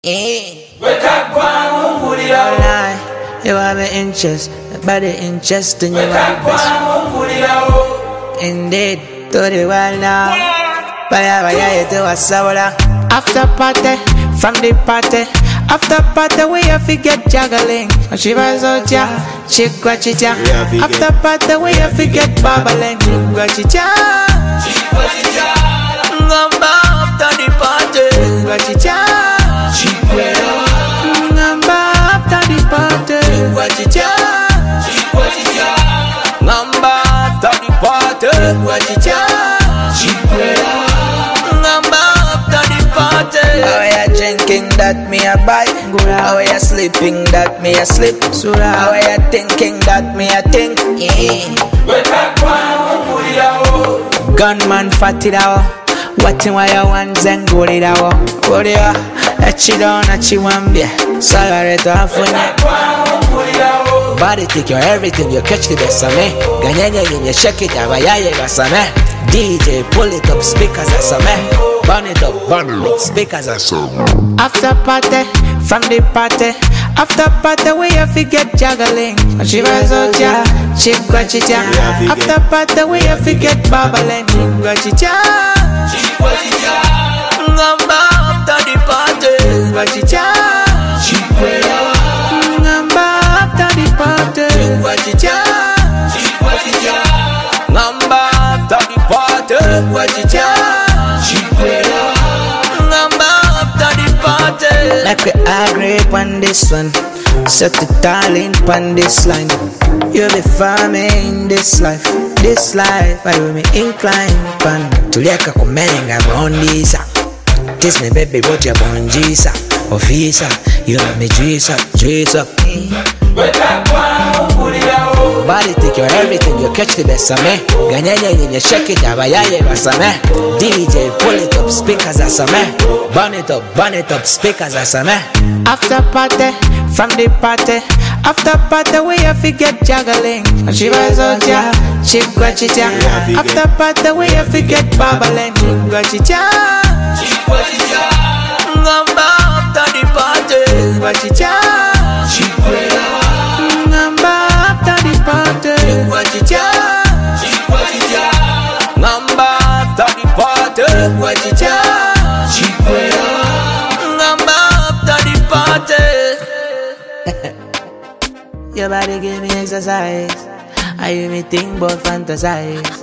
You have an interest, body interest in your best. Indeed, to the world now. Baya to a sabola. After party, from the party. After party, we have to get juggling. She was out ya, chicha. After party, we have to get babbling. Chicha. Ngamba after the party. Chicha. Ngamba after the party. Chicha. Ngamba after the party. Chicha. Ngamba after the party. How you drinking that me a buy? How you sleeping that me a sleep? How you thinking that me a think? Gunman fatty dawo. Watching why you want zenguri dawo. Korea, achidona chiwambia. Salary to afunya. Body take your everything, you catch the best of me. Ganyanya you shake it, abayaye basame. DJ pull it up, speakers asame. Burn it up, speakers asame. After party, from the party. After party, we have to get juggling. She was out ya, chicha. After party, we have to get babbling. Chicha. Ngamba after the party. Chicha. Ngamba after the party. Chicha. Ngamba after the party. Chicha. Ngamba after the party. Like we agree on this one. Set the talent on this line. You'll be farming this life. This life I will be inclined pan. Tuliaka kumenga bondisa. Kiss me baby what you bondisa. Officer, you have me juice up. Body take your everything, you catch the best of me. Ganyanya you shake it, abayaye basame. DJ pull it up, speakers asame. Burn it up, speakers asame. After party, from the party. After party, we have to get juggling. She was out ya, chicha. After party, we have to get babbling. Chicha. Ngamba after the party. Chicha. Ngamba after the party. Chicha. Ngamba after the party. Chicha. Ngamba after the party. Your body give me exercise. I hear me think but fantasize.